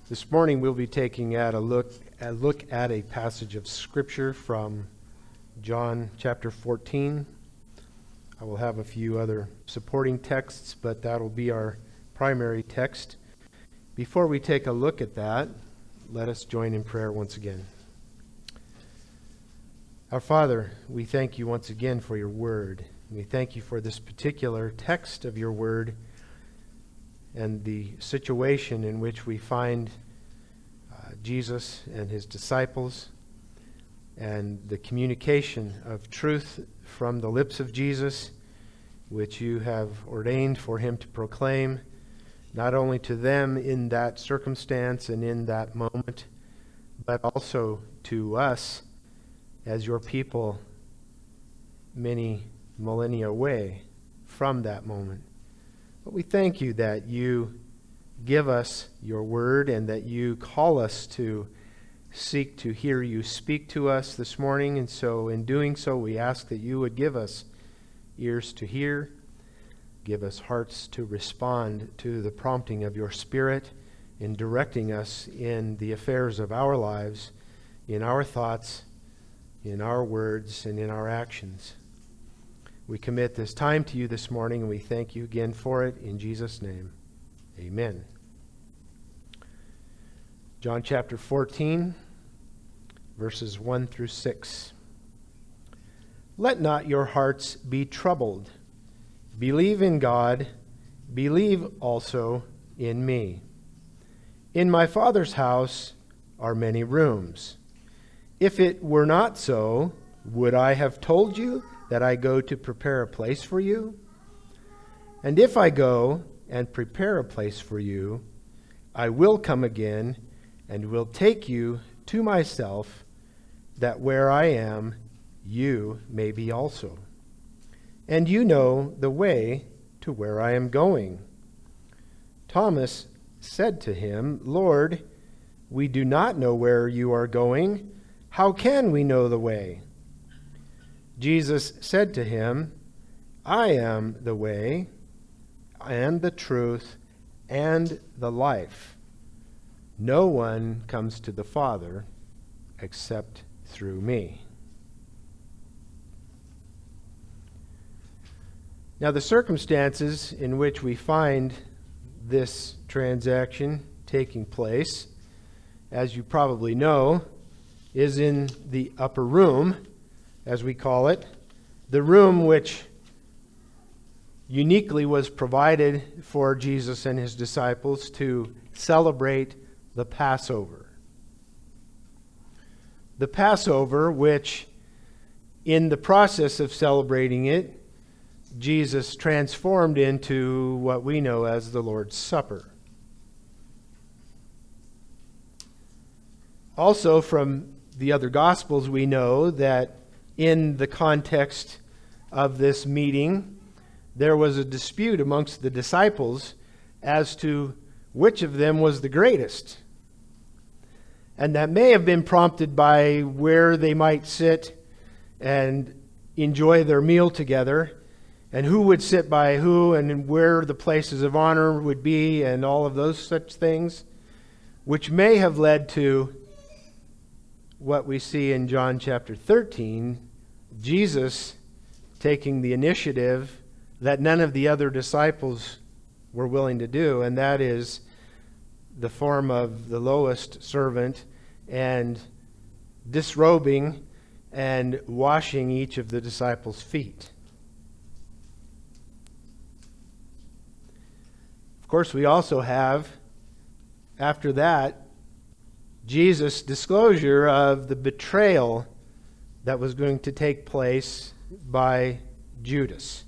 This morning we'll be taking a look at a passage of Scripture from John chapter 14. I will have a few other supporting texts, but that'll be our primary text. Before we take a look at that, let us join in prayer once again. Our Father, we thank you once again for your word. We thank you for this particular text of your word and the situation in which we find Jesus and his disciples, and the communication of truth from the lips of Jesus, which you have ordained for him to proclaim, not only to them in that circumstance and in that moment, but also to us as your people many millennia away from that moment. But we thank you that you give us your word and that you call us to seek to hear you speak to us this morning. And so in doing so, we ask that you would give us ears to hear, give us hearts to respond to the prompting of your Spirit in directing us in the affairs of our lives, in our thoughts, in our words, and in our actions. We commit this time to you this morning, and we thank you again for it in Jesus' name. Amen. John chapter 14, verses 1 through 6. Let not your hearts be troubled. Believe in God, believe also in me. In my Father's house are many rooms. If it were not so, would I have told you that I go to prepare a place for you? And if I go and prepare a place for you, I will come again and will take you to myself, that where I am, you may be also. And you know the way to where I am going. Thomas said to him, Lord, we do not know where you are going. How can we know the way? Jesus said to him, I am the way and the truth and the life. No one comes to the Father except through me. Now, the circumstances in which we find this transaction taking place, as you probably know, is in the upper room, as we call it, the room which uniquely was provided for Jesus and his disciples to celebrate the Passover. The Passover, which in the process of celebrating it, Jesus transformed into what we know as the Lord's Supper. Also, from the other Gospels, we know that in the context of this meeting, there was a dispute amongst the disciples as to which of them was the greatest. And that may have been prompted by where they might sit and enjoy their meal together, and who would sit by who, and where the places of honor would be, and all of those such things, which may have led to what we see in John chapter 13, Jesus taking the initiative that none of the other disciples were willing to do, and that is the form of the lowest servant, and disrobing and washing each of the disciples' feet. Of course, we also have, after that, Jesus' disclosure of the betrayal that was going to take place by Judas.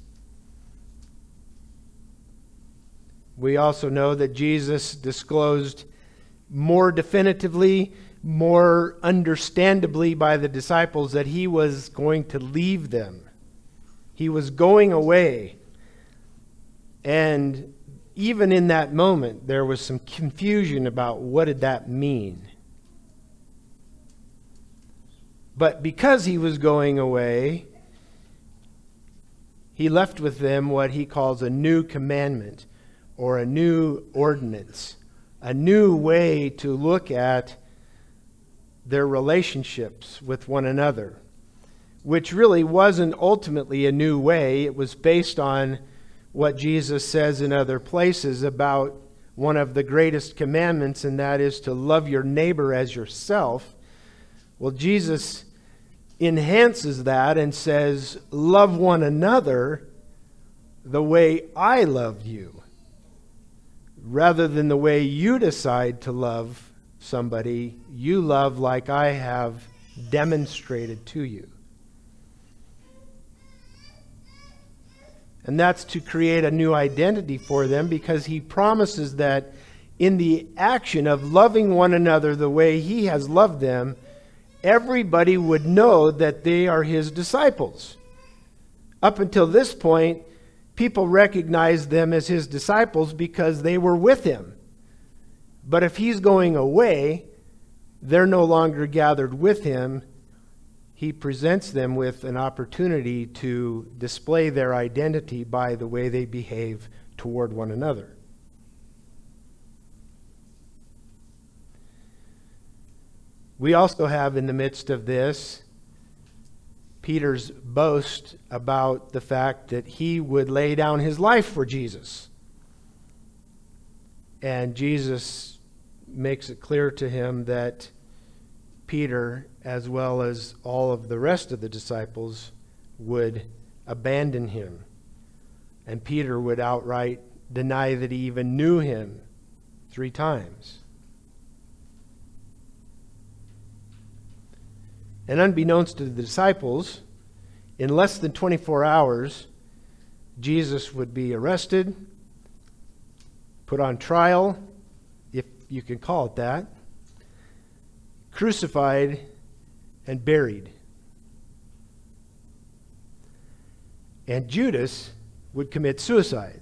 We also know that Jesus disclosed more definitively, more understandably by the disciples that he was going to leave them. He was going away. And even in that moment, there was some confusion about what did that mean. But because he was going away, he left with them what he calls a new commandment or a new ordinance, a new way to look at their relationships with one another, which really wasn't ultimately a new way. It was based on what Jesus says in other places about one of the greatest commandments, and that is to love your neighbor as yourself. Well, Jesus enhances that and says, love one another the way I love you, rather than the way you decide to love somebody. You love like I have demonstrated to you. And that's to create a new identity for them, because he promises that in the action of loving one another the way he has loved them, everybody would know that they are his disciples. Up until this point, people recognized them as his disciples because they were with him. But if he's going away, they're no longer gathered with him. He presents them with an opportunity to display their identity by the way they behave toward one another. We also have in the midst of this Peter's boast about the fact that he would lay down his life for Jesus. And Jesus makes it clear to him that Peter, as well as all of the rest of the disciples, would abandon him. And Peter would outright deny that he even knew him 3 times. And unbeknownst to the disciples, in less than 24 hours, Jesus would be arrested, put on trial, if you can call it that, crucified, and buried. And Judas would commit suicide.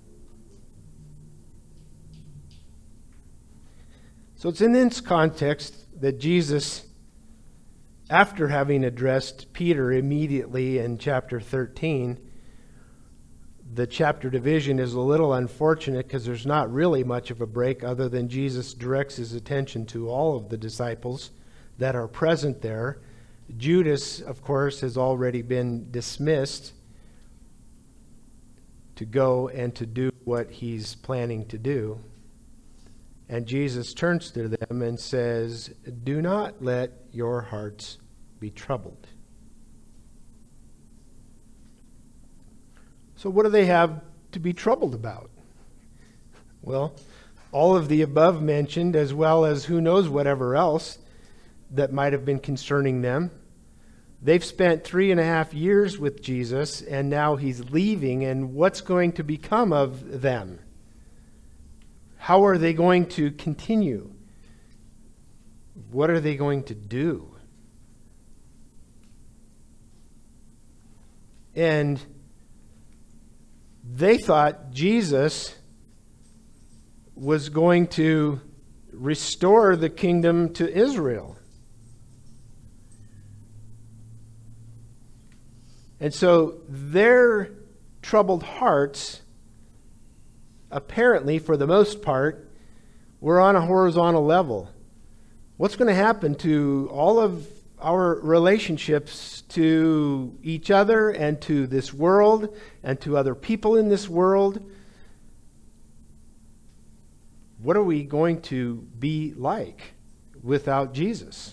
So it's in this context that Jesus, after having addressed Peter immediately in chapter 13, the chapter division is a little unfortunate because there's not really much of a break other than Jesus directs his attention to all of the disciples that are present there. Judas, of course, has already been dismissed to go and to do what he's planning to do. And Jesus turns to them and says, "Do not let your hearts be troubled." So what do they have to be troubled about? Well, all of the above mentioned, as well as who knows whatever else that might have been concerning them. They've spent 3.5 years with Jesus, and now he's leaving, and what's going to become of them? How are they going to continue? What are they going to do? And they thought Jesus was going to restore the kingdom to Israel. And so their troubled hearts, apparently, for the most part, were on a horizontal level. What's going to happen to all of our relationships to each other and to this world and to other people in this world? What are we going to be like without Jesus?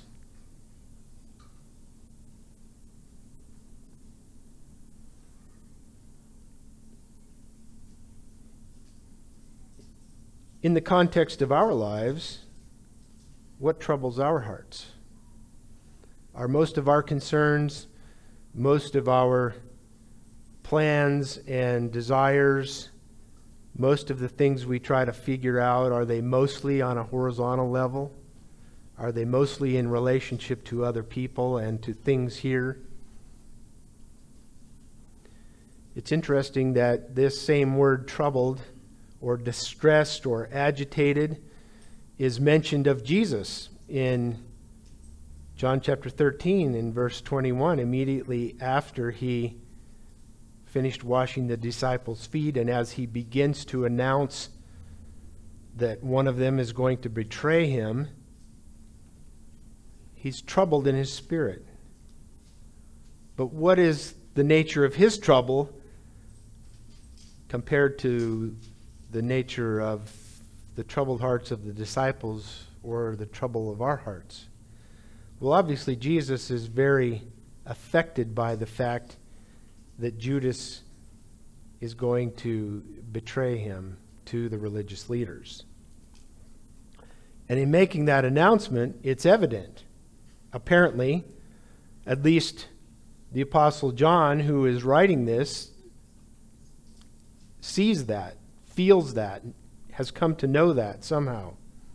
In the context of our lives, what troubles our hearts? Are most of our concerns, most of our plans and desires, most of the things we try to figure out, are they mostly on a horizontal level? Are they mostly in relationship to other people and to things here? It's interesting that this same word, troubled or distressed or agitated, is mentioned of Jesus in John chapter 13 in verse 21, immediately after he finished washing the disciples' feet, and as he begins to announce that one of them is going to betray him, he's troubled in his spirit. But what is the nature of his trouble compared to the nature of the troubled hearts of the disciples or the trouble of our hearts? Well, obviously, Jesus is very affected by the fact that Judas is going to betray him to the religious leaders. And in making that announcement, it's evident. Apparently, at least the Apostle John, who is writing this, sees that, feels that, has come to know that somehow.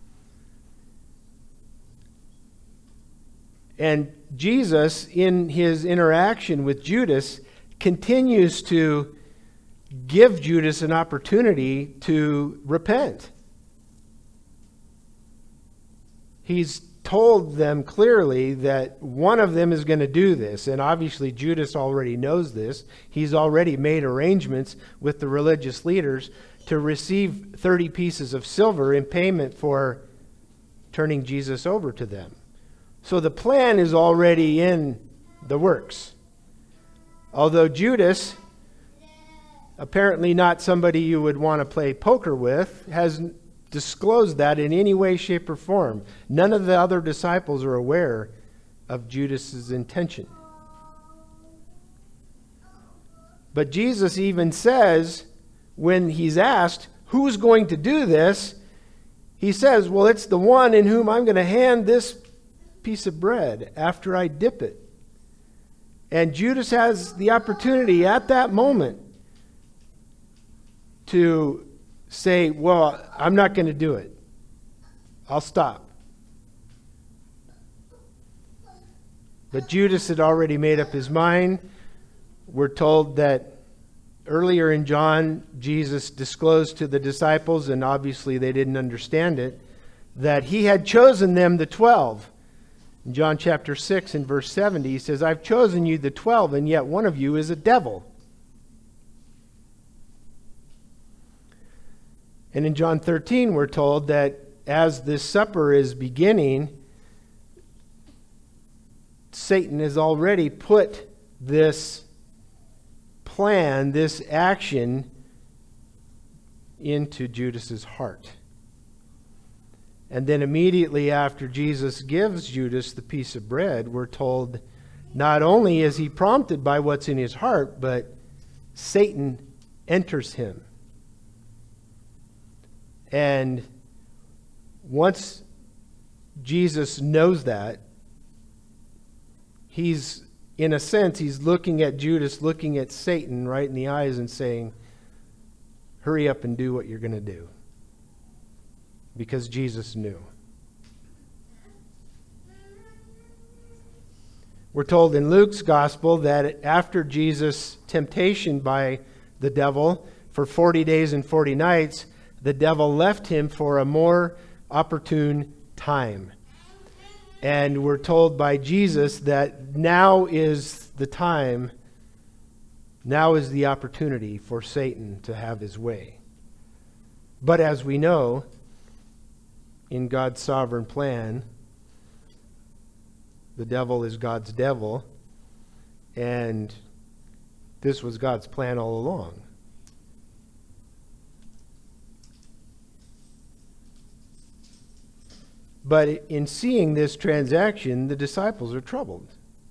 And Jesus, in his interaction with Judas, continues to give Judas an opportunity to repent. He's told them clearly that one of them is going to do this, and obviously Judas already knows this. He's already made arrangements with the religious leaders to receive 30 pieces of silver in payment for turning Jesus over to them. So the plan is already in the works. Although Judas, apparently not somebody you would want to play poker with, has disclosed that in any way, shape, or form. None of the other disciples are aware of Judas's intention. But Jesus even says, when he's asked, who's going to do this? He says, well, it's the one in whom I'm going to hand this piece of bread after I dip it. And Judas has the opportunity at that moment to say, well, I'm not going to do it. I'll stop. But Judas had already made up his mind. We're told that earlier in John, Jesus disclosed to the disciples, and obviously they didn't understand it, that he had chosen them, the 12. In John chapter 6 and verse 70, he says, I've chosen you, the 12, and yet one of you is a devil. And in John 13, we're told that as this supper is beginning, Satan has already put this plan, this action, into Judas's heart. And then immediately after Jesus gives Judas the piece of bread, we're told not only is he prompted by what's in his heart, but Satan enters him. And once Jesus knows that, he's, in a sense, he's looking at Judas, looking at Satan right in the eyes and saying, hurry up and do what you're going to do. Because Jesus knew. We're told in Luke's gospel that after Jesus' temptation by the devil for 40 days and 40 nights, the devil left him for a more opportune time. And we're told by Jesus that now is the time, now is the opportunity for Satan to have his way. But as we know, in God's sovereign plan, the devil is God's devil, and this was God's plan all along. But in seeing this transaction, the disciples are troubled.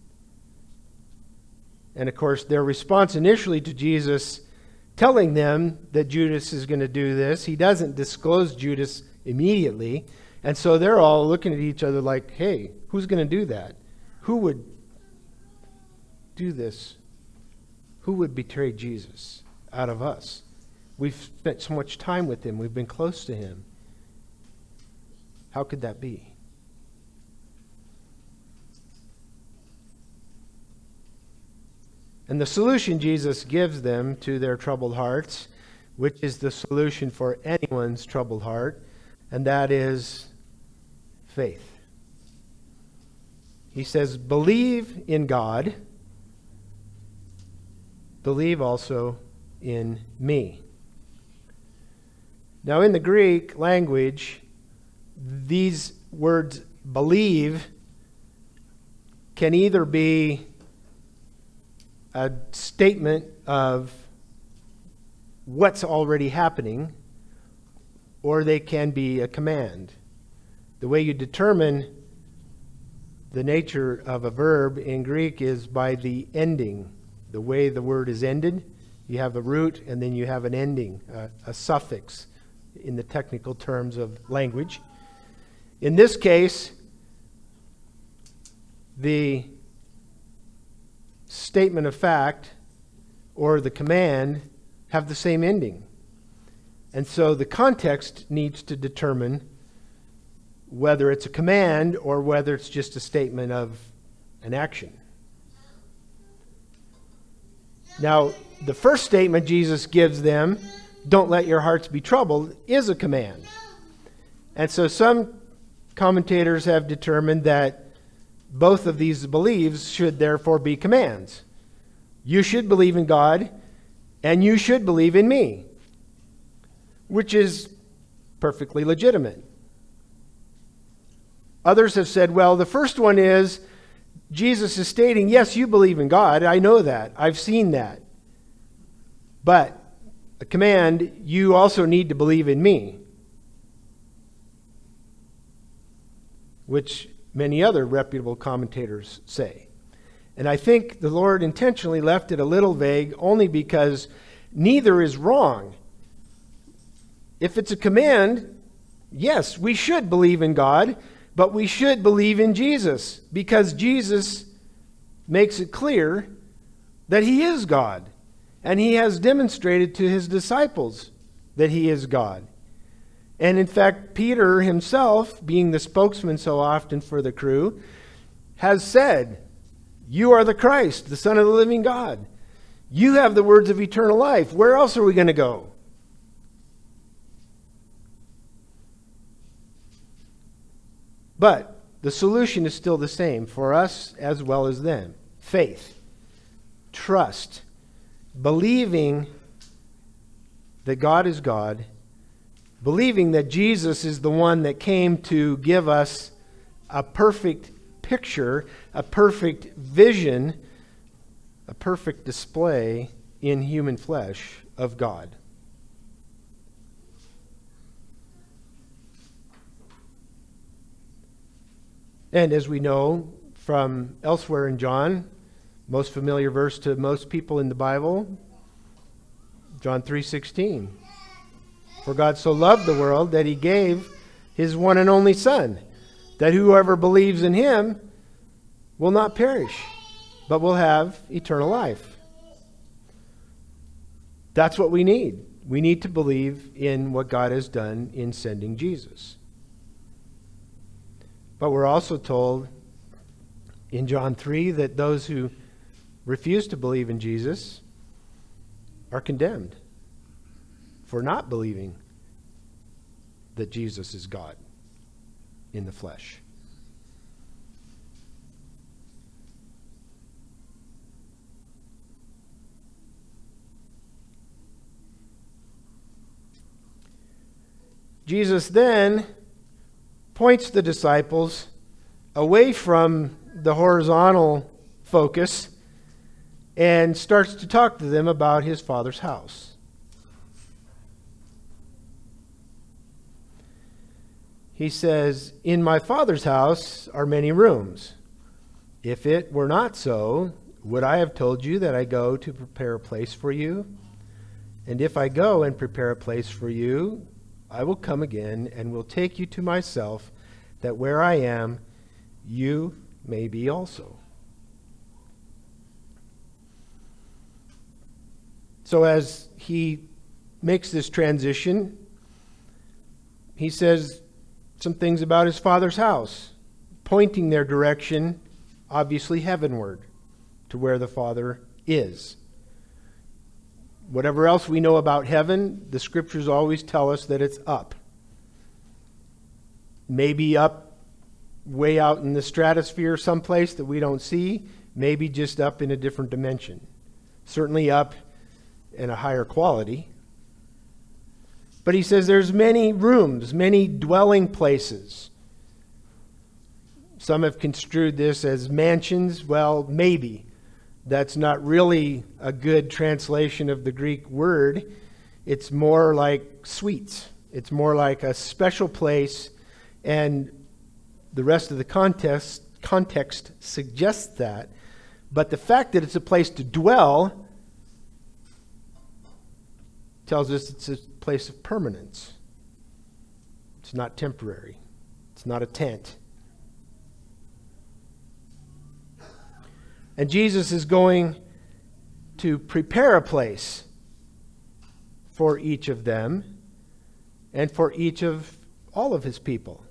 And of course, their response initially to Jesus telling them that Judas is going to do this, he doesn't disclose Judas immediately. And so they're all looking at each other like, hey, who's going to do that? Who would do this? Who would betray Jesus out of us? We've spent so much time with him. We've been close to him. How could that be? And the solution Jesus gives them to their troubled hearts, which is the solution for anyone's troubled heart, and that is faith. He says, believe in God, believe also in me. Now, in the Greek language, these words believe can either be a statement of what's already happening, or they can be a command. The way you determine the nature of a verb in Greek is by the ending. The way the word is ended, you have a root and then you have an ending, a suffix in the technical terms of language. In this case, the statement of fact or the command have the same ending. And so the context needs to determine whether it's a command or whether it's just a statement of an action. Now, the first statement Jesus gives them, don't let your hearts be troubled, is a command. And so some commentators have determined that both of these beliefs should therefore be commands. You should believe in God, and you should believe in me, which is perfectly legitimate. Others have said, well, the first one is Jesus is stating, yes, you believe in God. I know that. I've seen that. But a command, you also need to believe in me, which many other reputable commentators say. And I think the Lord intentionally left it a little vague only because neither is wrong. If it's a command, yes, we should believe in God, but we should believe in Jesus because Jesus makes it clear that he is God. And he has demonstrated to his disciples that he is God. And in fact, Peter himself, being the spokesman so often for the crew, has said, you are the Christ, the Son of the living God. You have the words of eternal life. Where else are we going to go? But the solution is still the same for us as well as them. Faith, trust, believing that God is God, believing that Jesus is the one that came to give us a perfect picture, a perfect vision, a perfect display in human flesh of God. And as we know from elsewhere in John, most familiar verse to most people in the Bible, John 3:16. For God so loved the world that he gave his one and only Son, that whoever believes in him will not perish, but will have eternal life. That's what we need. We need to believe in what God has done in sending Jesus. But we're also told in John 3 that those who refuse to believe in Jesus are condemned for not believing that Jesus is God in the flesh. Jesus then points the disciples away from the horizontal focus and starts to talk to them about his Father's house. He says, in my Father's house are many rooms. If it were not so, would I have told you that I go to prepare a place for you? And if I go and prepare a place for you, I will come again and will take you to myself, that where I am, you may be also. So as he makes this transition, he says some things about his Father's house, pointing their direction, obviously heavenward, to where the Father is. Whatever else we know about heaven, the scriptures always tell us that it's up. Maybe up way out in the stratosphere someplace that we don't see, maybe just up in a different dimension. Certainly up in a higher quality. But he says there's many rooms, many dwelling places. Some have construed this as mansions. Well, maybe. That's not really a good translation of the Greek word. It's more like suites. It's more like a special place, and the rest of the context suggests that. But the fact that it's a place to dwell tells us it's a place of permanence. It's not temporary. It's not a tent. And Jesus is going to prepare a place for each of them and for each of all of his people.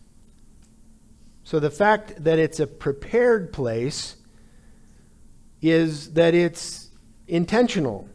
So the fact that it's a prepared place is that it's intentional.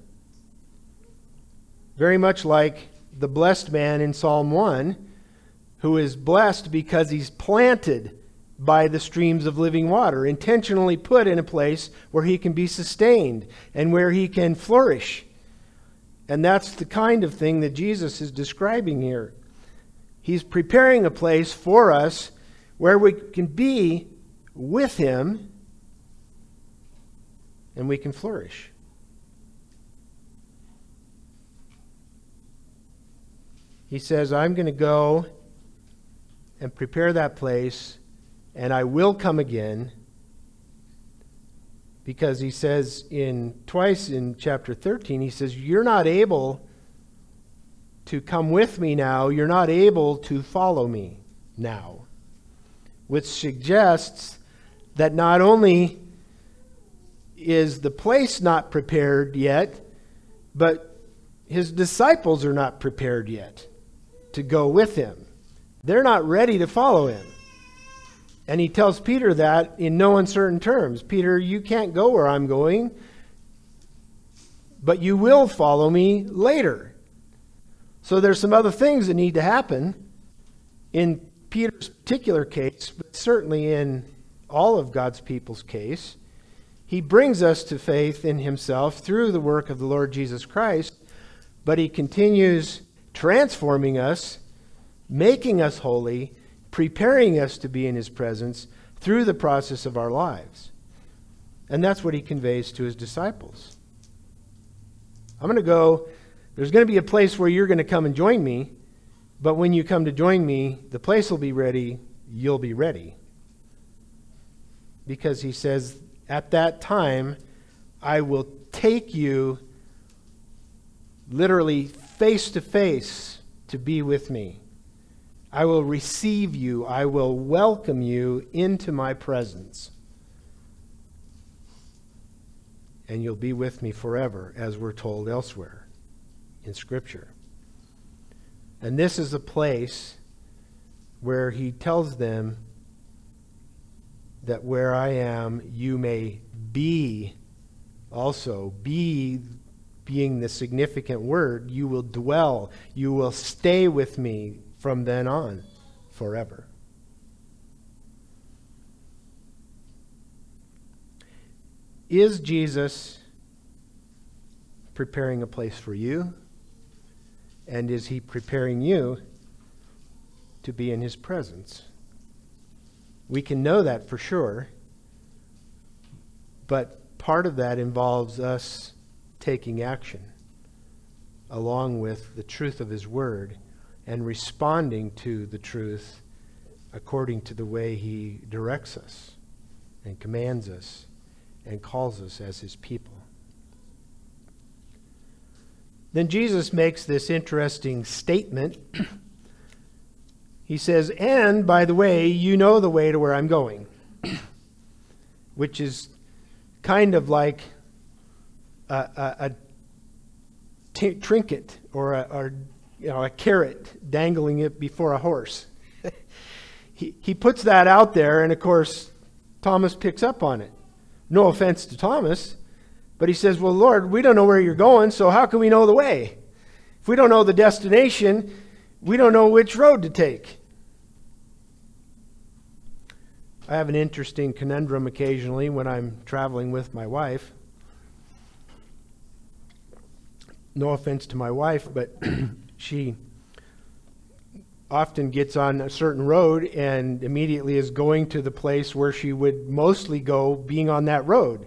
Very much like the blessed man in Psalm 1, who is blessed because he's planted by the streams of living water, intentionally put in a place where he can be sustained and where he can flourish. And that's the kind of thing that Jesus is describing here. He's preparing a place for us where we can be with him and we can flourish. He says, I'm going to go and prepare that place, and I will come again, because he says twice in chapter 13, he says, you're not able to come with me now. You're not able to follow me now. Which suggests that not only is the place not prepared yet, but his disciples are not prepared yet to go with him. They're not ready to follow him. And he tells Peter that in no uncertain terms. Peter, you can't go where I'm going, but you will follow me later. So there's some other things that need to happen in Peter's particular case, but certainly in all of God's people's case. He brings us to faith in himself through the work of the Lord Jesus Christ, but he continues transforming us, making us holy, preparing us to be in his presence through the process of our lives. And that's what he conveys to his disciples. I'm going to go, there's going to be a place where you're going to come and join me, but when you come to join me, the place will be ready, you'll be ready. Because he says, at that time, I will take you literally face to face to be with me. I will receive you. I will welcome you into my presence. And you'll be with me forever, as we're told elsewhere in Scripture. And this is a place where he tells them that where I am, you may be also. Be being the significant word. You will dwell. You will stay with me from then on, forever. Is Jesus preparing a place for you? And is he preparing you to be in his presence? We can know that for sure, but part of that involves us taking action along with the truth of his word and responding to the truth according to the way he directs us and commands us and calls us as his people. Then Jesus makes this interesting statement. He says, and by the way, you know the way to where I'm going, which is kind of like a trinket or a carrot dangling it before a horse. He puts that out there, and of course, Thomas picks up on it. No offense to Thomas, but he says, well, Lord, we don't know where you're going, so how can we know the way? If we don't know the destination, we don't know which road to take. I have an interesting conundrum occasionally when I'm traveling with my wife. No offense to my wife, but she often gets on a certain road and immediately is going to the place where she would mostly go being on that road.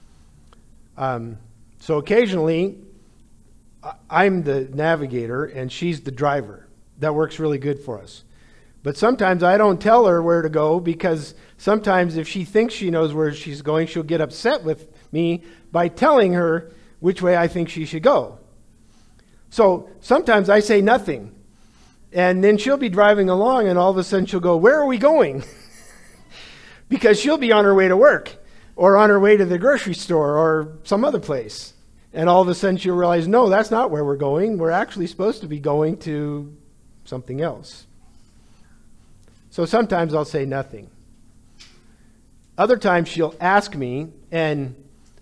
So occasionally, I'm the navigator and she's the driver. That works really good for us. But sometimes I don't tell her where to go, because sometimes if she thinks she knows where she's going, she'll get upset with me by telling her which way I think she should go. So sometimes I say nothing. And then she'll be driving along and all of a sudden she'll go, "Where are we going?" Because she'll be on her way to work or on her way to the grocery store or some other place. And all of a sudden she'll realize, no, that's not where we're going. We're actually supposed to be going to something else. So sometimes I'll say nothing. Other times she'll ask me, and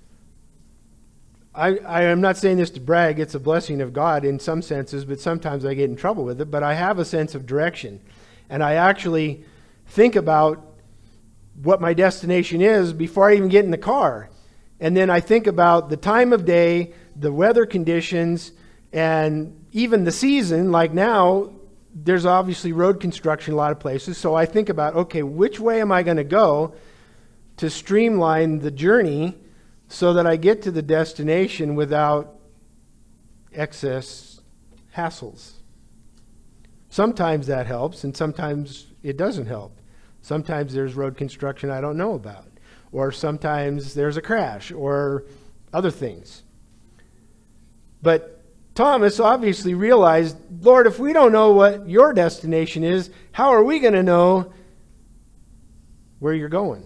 I am not saying this to brag, it's a blessing of God in some senses, but sometimes I get in trouble with it. But I have a sense of direction. And I actually think about what my destination is before I even get in the car. And then I think about the time of day, the weather conditions, and even the season. Like now, there's obviously road construction in a lot of places. So I think about, okay, which way am I going to go to streamline the journey so that I get to the destination without excess hassles? Sometimes that helps, and sometimes it doesn't help. Sometimes there's road construction I don't know about, or sometimes there's a crash, or other things. But Thomas obviously realized, Lord, if we don't know what your destination is, how are we going to know where you're going?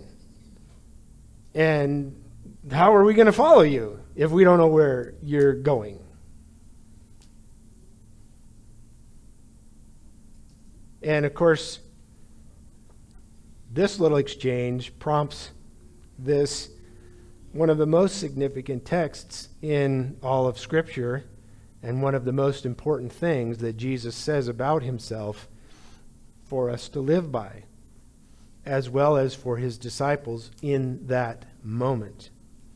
And how are we going to follow you if we don't know where you're going? And of course, this little exchange prompts this, one of the most significant texts in all of Scripture, and one of the most important things that Jesus says about himself for us to live by, as well as for his disciples in that moment.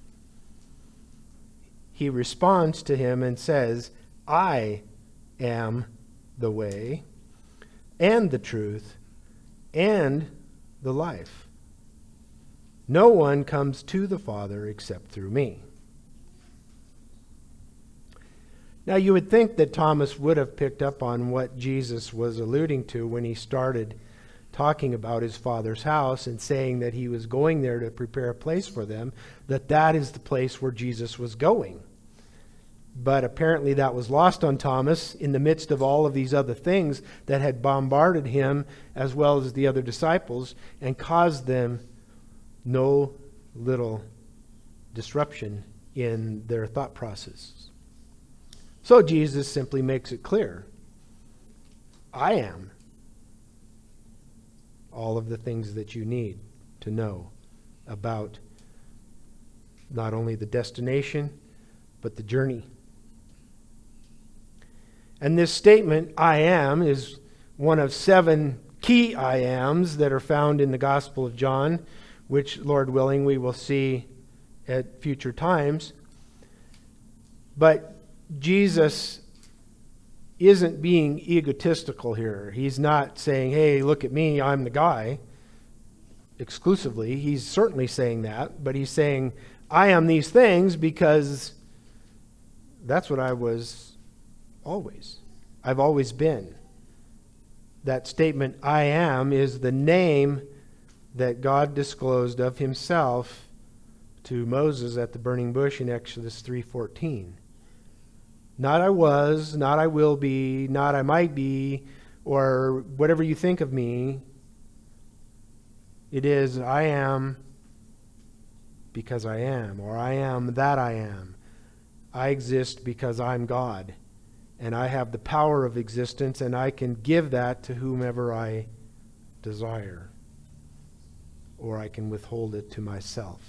He responds to him and says, "I am the way and the truth and the life. No one comes to the Father except through me." Now, you would think that Thomas would have picked up on what Jesus was alluding to when he started talking about his Father's house and saying that he was going there to prepare a place for them, that is the place where Jesus was going. But apparently that was lost on Thomas in the midst of all of these other things that had bombarded him as well as the other disciples and caused them no little disruption in their thought process. So Jesus simply makes it clear, I am all of the things that you need to know about not only the destination, but the journey. And this statement, I am, is one of 7 key I ams that are found in the Gospel of John, which, Lord willing, we will see at future times. But Jesus isn't being egotistical here. He's not saying, hey, look at me, I'm the guy, exclusively. He's certainly saying that, but he's saying, I am these things because that's what I was always. I've always been. That statement, I am, is the name that God disclosed of himself to Moses at the burning bush in Exodus 3:14. Not I was, not I will be, not I might be, or whatever you think of me. It is I am because I am, or I am that I am. I exist because I'm God, and I have the power of existence, and I can give that to whomever I desire, or I can withhold it to myself.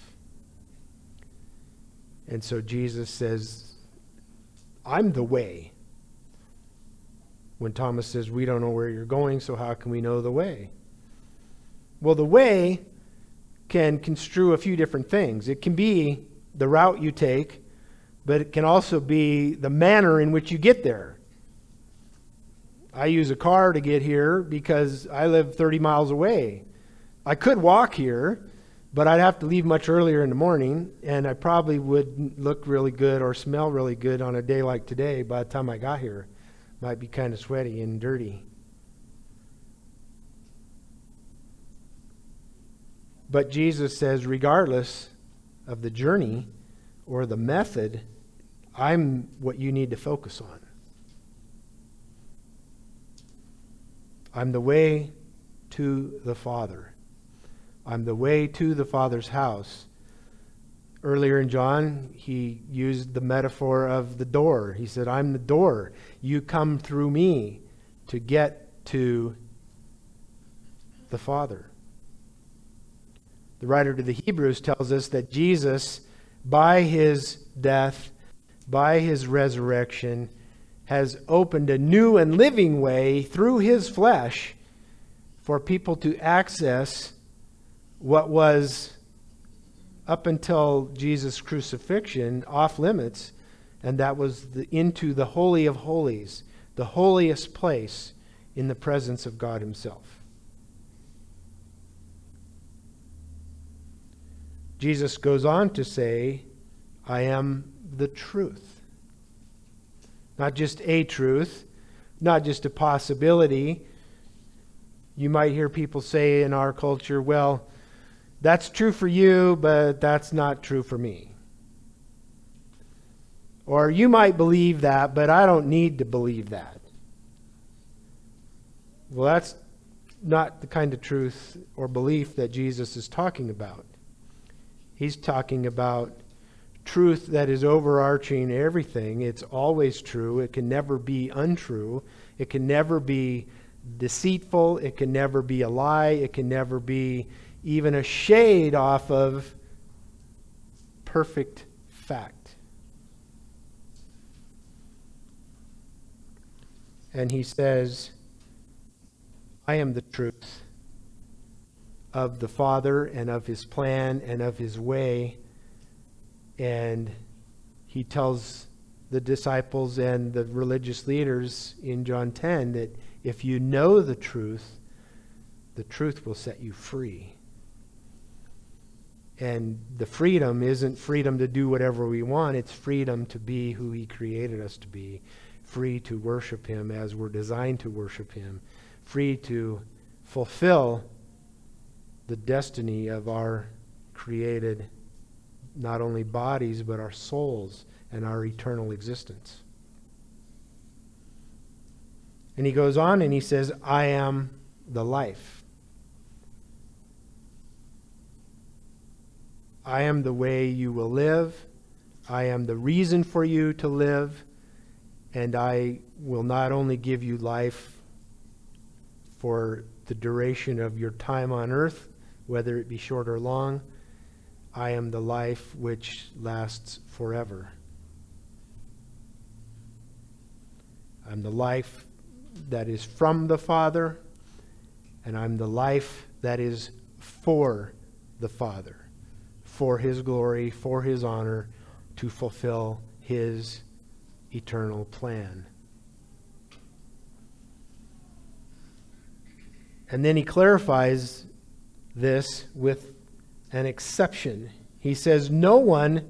And so Jesus says, I'm the way. When Thomas says, we don't know where you're going, so how can we know the way? Well, the way can construe a few different things. It can be the route you take, but it can also be the manner in which you get there. I use a car to get here because I live 30 miles away. I could walk here, but I'd have to leave much earlier in the morning, and I probably wouldn't look really good or smell really good on a day like today by the time I got here. Might be kind of sweaty and dirty. But Jesus says, regardless of the journey or the method, I'm what you need to focus on. I'm the way to the Father. I'm the way to the Father's house. Earlier in John, he used the metaphor of the door. He said, I'm the door. You come through me to get to the Father. The writer to the Hebrews tells us that Jesus, by his death, by his resurrection, has opened a new and living way through his flesh for people to access what was, up until Jesus' crucifixion, off limits, and that was into the Holy of Holies, the holiest place in the presence of God himself. Jesus goes on to say, I am the truth. Not just a truth, not just a possibility. You might hear people say in our culture, well, that's true for you, but that's not true for me. Or you might believe that, but I don't need to believe that. Well, that's not the kind of truth or belief that Jesus is talking about. He's talking about truth that is overarching everything. It's always true. It can never be untrue. It can never be deceitful. It can never be a lie. It can never be even a shade off of perfect fact. And he says, I am the truth of the Father and of his plan and of his way. And he tells the disciples and the religious leaders in John 10 that if you know the truth will set you free. And the freedom isn't freedom to do whatever we want. It's freedom to be who he created us to be. Free to worship him as we're designed to worship him. Free to fulfill the destiny of our created, not only bodies, but our souls and our eternal existence. And he goes on and he says, I am the life. I am the way you will live. I am the reason for you to live. And I will not only give you life for the duration of your time on earth, whether it be short or long, I am the life which lasts forever. I'm the life that is from the Father, and I'm the life that is for the Father, for his glory, for his honor, to fulfill his eternal plan. And then he clarifies this with an exception. He says, no one,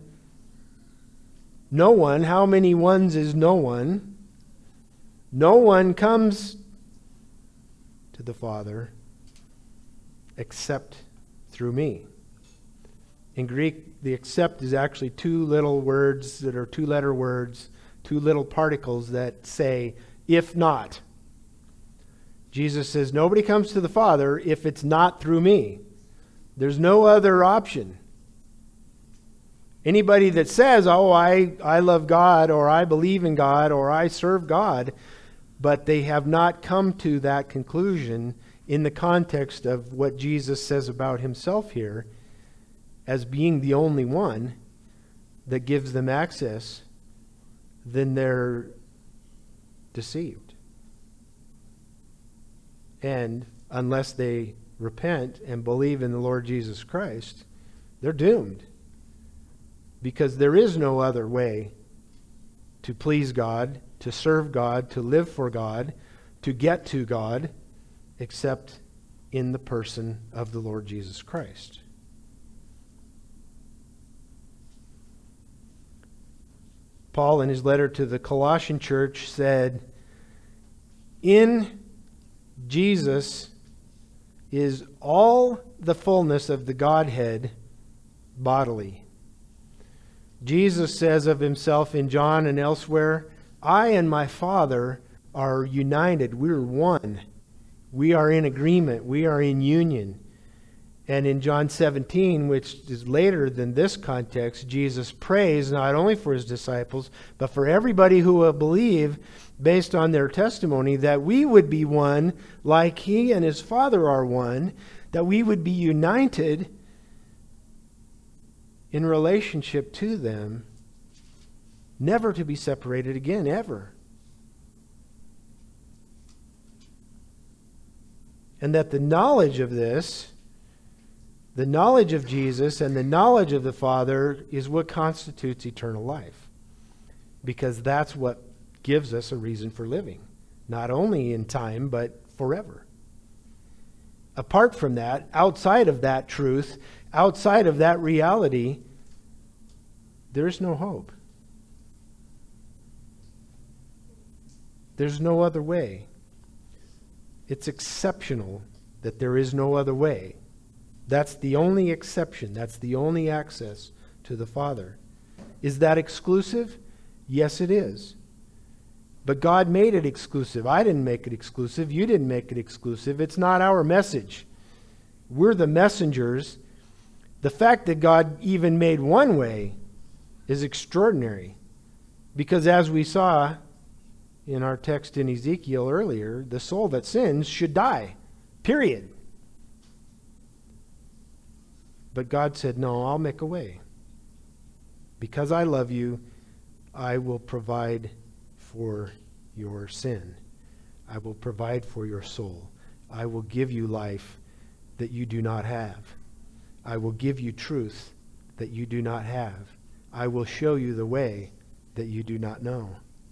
how many ones is no one? No one comes to the Father except through me. In Greek, the except is actually two little words that are two-letter words, two little particles that say, if not. Jesus says, nobody comes to the Father if it's not through me. There's no other option. Anybody that says, oh, I love God, or I believe in God, or I serve God, but they have not come to that conclusion in the context of what Jesus says about himself here as being the only one that gives them access, then they're deceived. And unless they repent and believe in the Lord Jesus Christ, they're doomed. Because there is no other way to please God, to serve God, to live for God, to get to God except in the person of the Lord Jesus Christ. Paul, in his letter to the Colossian church, said, "In Jesus is all the fullness of the Godhead bodily." Jesus says of himself in John and elsewhere, "I and my Father are united. We're one. We are in agreement. We are in union." And in John 17, which is later than this context, Jesus prays not only for his disciples, but for everybody who will believe based on their testimony, that we would be one like he and his Father are one, that we would be united in relationship to them, never to be separated again, ever. And that the knowledge of this, the knowledge of Jesus and the knowledge of the Father, is what constitutes eternal life. Because that's what gives us a reason for living. Not only in time, but forever. Apart from that, outside of that truth, outside of that reality, there's no hope. There's no other way. It's exceptional that there is no other way. That's the only exception. That's the only access to the Father. Is that exclusive? Yes, it is. But God made it exclusive. I didn't make it exclusive. You didn't make it exclusive. It's not our message. We're the messengers. The fact that God even made one way is extraordinary. Because as we saw in our text in Ezekiel earlier, the soul that sins should die. Period. But God said, "No, I'll make a way. Because I love you, I will provide for your sin. I will provide for your soul. I will give you life that you do not have. I will give you truth that you do not have. I will show you the way that you do not know."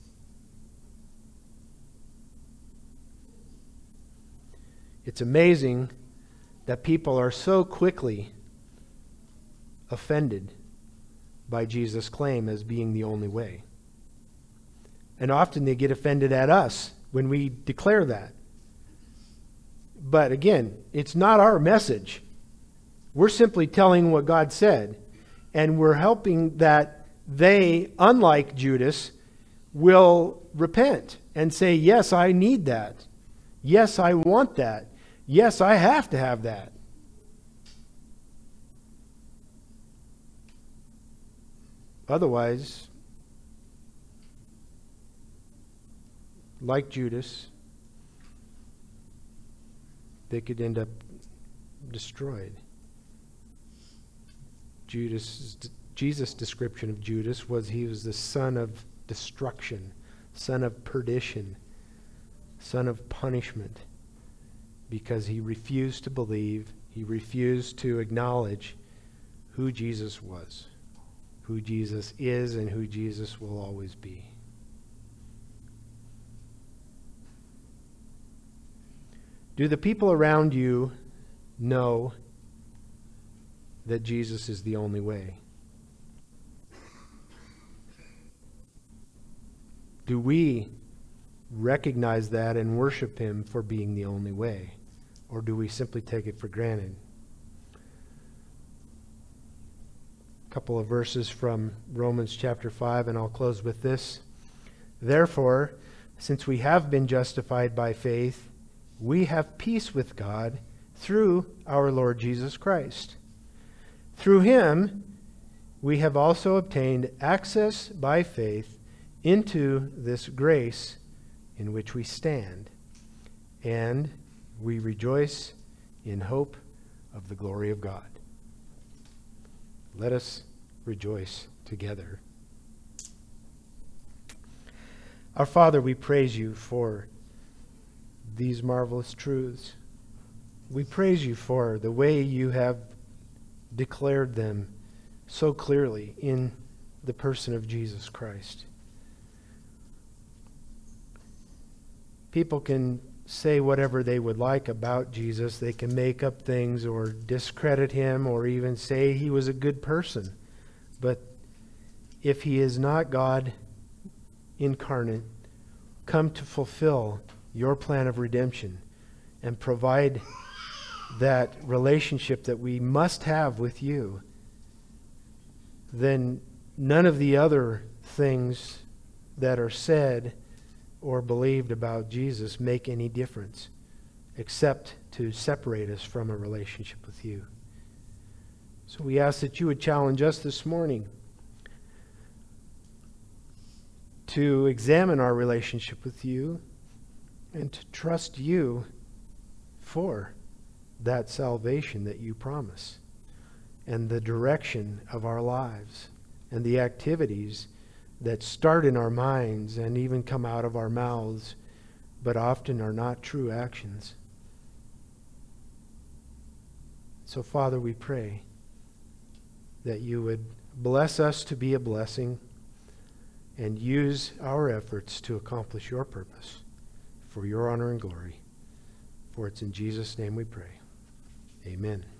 It's amazing that people are so quickly offended by Jesus' claim as being the only way. And often they get offended at us when we declare that. But again, it's not our message. We're simply telling what God said. And we're helping that they, unlike Judas, will repent and say, "Yes, I need that. Yes, I want that. Yes, I have to have that." Otherwise, like Judas, they could end up destroyed. Jesus' description of Judas was he was the son of destruction, son of perdition, son of punishment, because he refused to believe, he refused to acknowledge who Jesus was, who Jesus is, and who Jesus will always be. Do the people around you know that Jesus is the only way? Do we recognize that and worship him for being the only way? Or do we simply take it for granted? A couple of verses from Romans chapter 5, and I'll close with this. "Therefore, since we have been justified by faith, we have peace with God through our Lord Jesus Christ. Through him, we have also obtained access by faith into this grace in which we stand, and we rejoice in hope of the glory of God." Let us rejoice together. Our Father, we praise you for these marvelous truths. We praise you for the way you have declared them so clearly in the person of Jesus Christ. People can say whatever they would like about Jesus. They can make up things or discredit him or even say he was a good person. But if he is not God incarnate, come to fulfill your plan of redemption and provide that relationship that we must have with you, then none of the other things that are said or believed about Jesus make any difference except to separate us from a relationship with you. So we ask that you would challenge us this morning to examine our relationship with you and to trust you for that salvation that you promise and the direction of our lives and the activities that start in our minds and even come out of our mouths, but often are not true actions. So, Father, we pray that you would bless us to be a blessing and use our efforts to accomplish your purpose for your honor and glory. For it's in Jesus' name we pray. Amen.